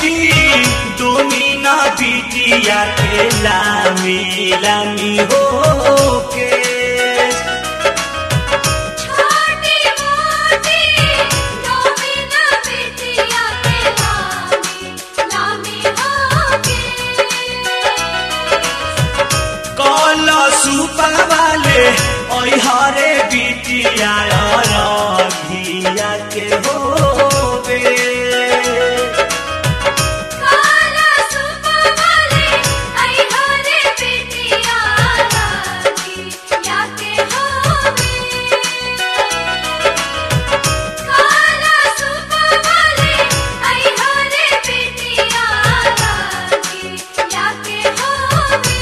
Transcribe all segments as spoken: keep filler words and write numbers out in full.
छोटी डोमिना बिटिया के लामी लामी हो के छोटी मोटी डोमिना बिटिया के लामी लामी हो के कला सुपा वाले ओई हरे बिटिया रघिया के होवे काला सुपा वाले आई हरे बिटिया रघिया के होवे काला सुपा वाले आई हरे बिटिया रघिया के होवे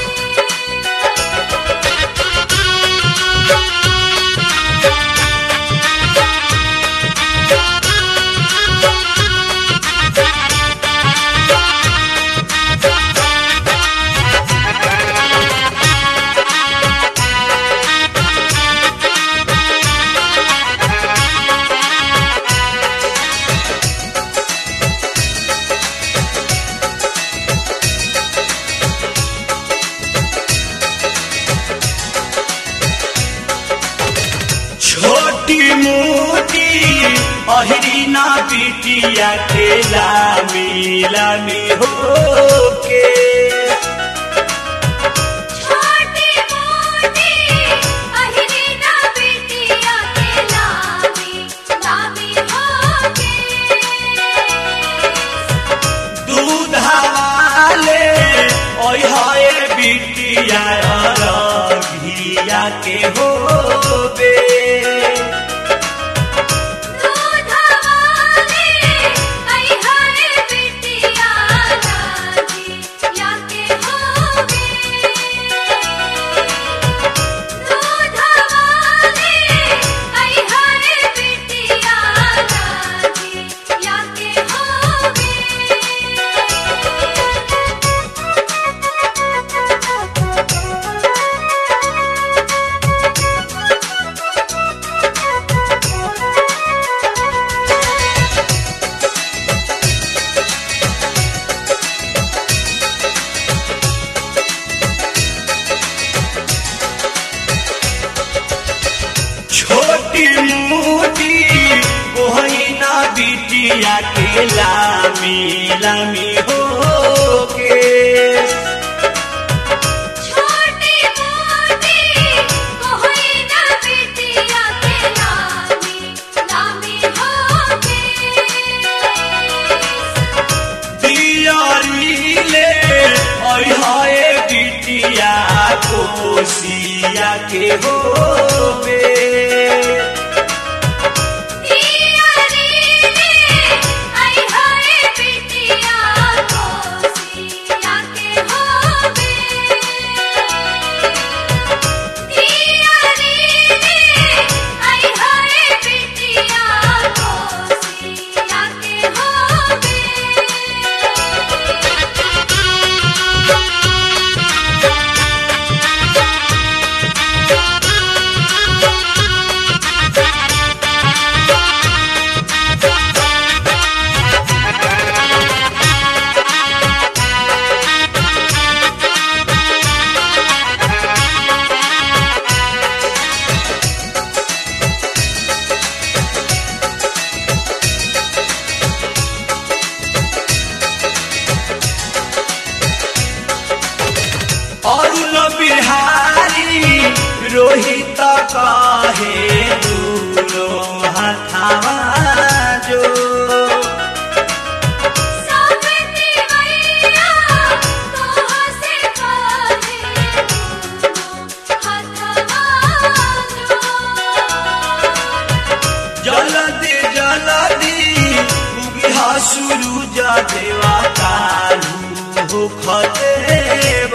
छोटी मोटी अहिरी ना बिटिया के लामी लामी हो के छोटी मोटी अहिरी ना बिटिया के लामी लामी हो के दूध वाले ओई हाय बिटिया रघिया के होवे दूध वाले आई हरे बिटिया रघिया के होवे दूध वाले आई हरे बिटिया रघिया के होवे छोटी मोटी ओहिना बिटिया के लामी लामी हो के छोटी मोटी कोहिना बिटिया के लामी लामी हो के दियारी ले ओई हाय बिटिया कोसिया के होवे दियारी ले आई हरे बिटिया कोसिया के होवे दियारी ले आई हरे बिटिया कोसिया के होवे अरुण बिहारी रोहित काहे दूरो हथावा जो सावती मैया तोह से काहे हथवा जो जल्दी जल्दी उगिहा सूरज देवा कालू हो खते